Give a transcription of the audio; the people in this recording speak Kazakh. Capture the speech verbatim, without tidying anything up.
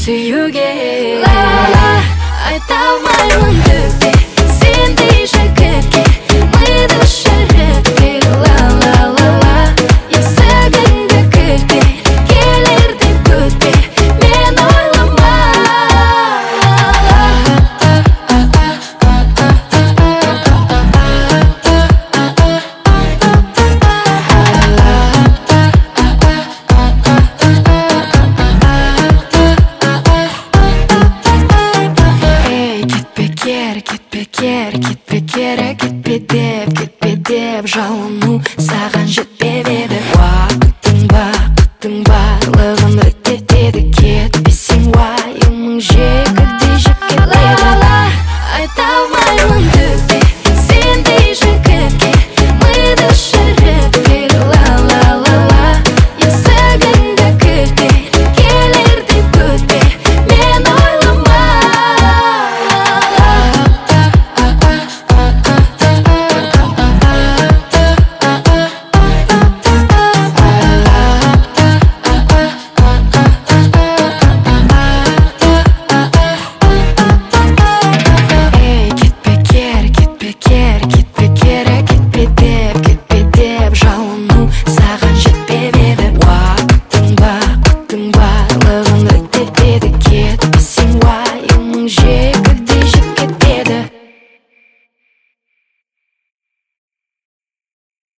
сүюге. Ла-ла, айта алмаймын түкте сендей жігітке, миды шірітпе. Ла-ла-ла-ла, есігіңді кілтпе, келер деп күтпе, мен ойлама. Кетпе керек, кетпе керек, кетпе деп, кетпе деп жалыну саған жетпеп еді. Уақыттың бақыттың барлығын реттетеді, кетпесең уайымың жегідей жеп кетеді. Ла-ла-ла, айта алмаймын